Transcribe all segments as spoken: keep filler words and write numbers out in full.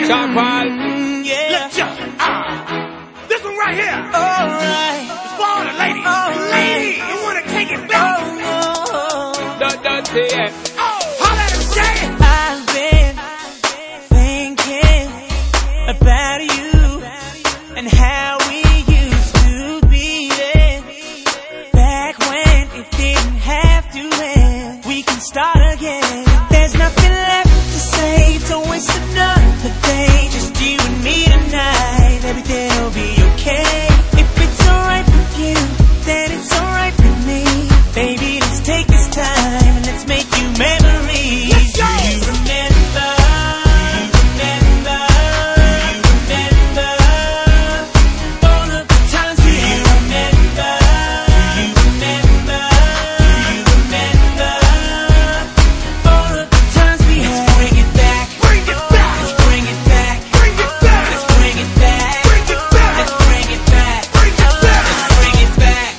Sean Paul. Mm, yeah. Let's jump. Ah. This one right here. Alright. It's for all the ladies. Alright. Ladies, you wanna take it back? Oh, no. Don't, don't say it. Oh, holla at him, Jay. I've been thinking about you and how we used to be then. Back when it didn't have to end. We can start again. There's nothing left to say, don't waste another day. Just you and me tonight, everything'll be okay. If it's alright with you, then it's alright with me. Baby, let's take this time and let's make you memories. Let's go. Do you remember? Do you remember? Do you remember all of the times we had? Do you remember? Do you remember? Do you remember all of the times we had? Let's bring it back. Bring it back. Let's bring it back. Bring it back. Let's bring it back. Bring it back. Let's bring it back. Bring it back. Let's bring it back.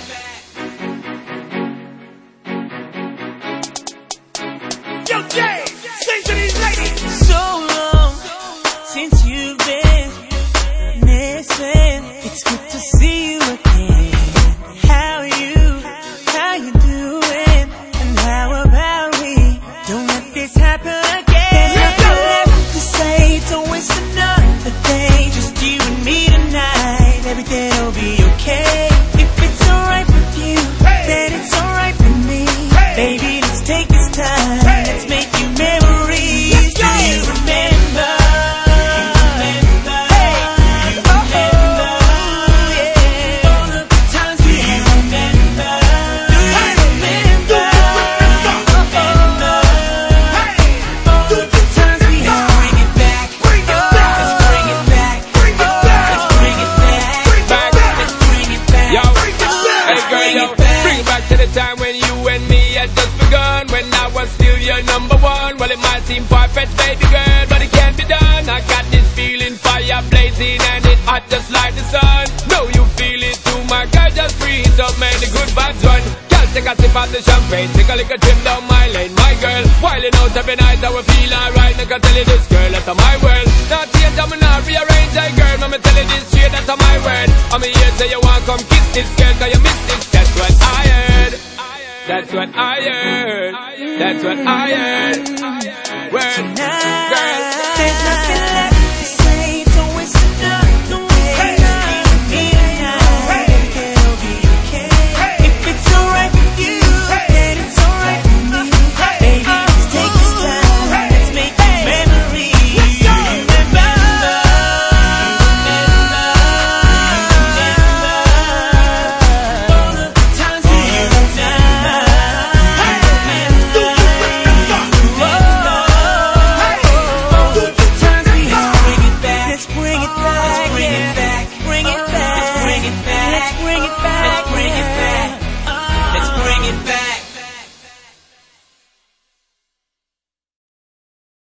Yo, Jay, sing to these ladies. So long since you've been missing. It's good to see you again. How you, how you doing? And how about we don't let this happen again? There's nothing left to say, don't waste another day. Just you and me tonight, everything'll be okay. If it's alright with you, then it's alright with me. Baby, let's take this time, let's make you memories. Let's go. Do you remember? Do you remember? Do you remember? Yeah. All of the times we had. Remember? Do you remember? Remember? All of the times we had. Bring it back. Bring it back. Let's bring it back. Bring it back. Let's bring it back. Bring it back. Let's bring it back. Yo, Bring it back. hey girl, Bring yo, it back. bring it back to the time when you and me had just begun. When I was still your number one. Well, it might seem far-fetched, baby girl, but it can't be done. I got this feeling, fire blazing, and it hot just like the sun. Know you feel it too, my girl, just breathe up, man, the good vibes run. Girl, take a sip of the champagne, take a little trip down my lane, my girl. Wilding out every night, I will feel alright. I can tell you this, girl, that's my world. Not change, I'm not rearrange, I girl. I'ma tell you this straight, that's my word. I'm here, say you want come kiss this girl, cause you miss this. That's what I heard. That's what I heard. That's what I heard. Word, girl. There's nothing left to say, don't waste another way. Hey. You and me tonight, everything'll be okay. If it's alright with you, then it's alright with me. Baby, let's take this time, let's make memories. Let's go. Do you remember? Do you remember? All of the times we had. Let's bring it back. Let's bring it back. Bring it back. Let's bring it back.